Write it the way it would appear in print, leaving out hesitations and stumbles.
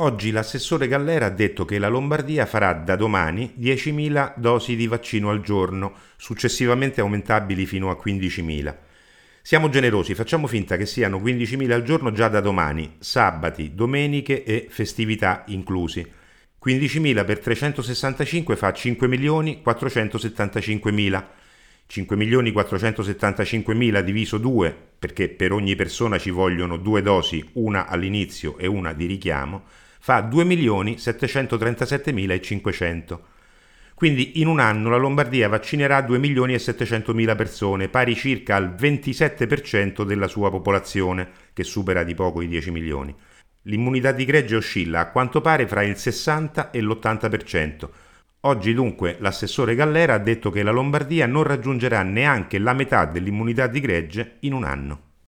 Oggi l'assessore Gallera ha detto che la Lombardia farà da domani 10.000 dosi di vaccino al giorno, successivamente aumentabili fino a 15.000. Siamo generosi, facciamo finta che siano 15.000 al giorno già da domani, sabati, domeniche e festività inclusi. 15.000 per 365 fa 5.475.000. 5.475.000 diviso 2, perché per ogni persona ci vogliono 2 dosi, una all'inizio e una di richiamo, fa 2.737.500. Quindi in un anno la Lombardia vaccinerà 2.700.000 persone, pari circa al 27% della sua popolazione, che supera di poco i 10 milioni. L'immunità di gregge oscilla a quanto pare fra il 60 e l'80%. Oggi dunque l'assessore Gallera ha detto che la Lombardia non raggiungerà neanche la metà dell'immunità di gregge in un anno.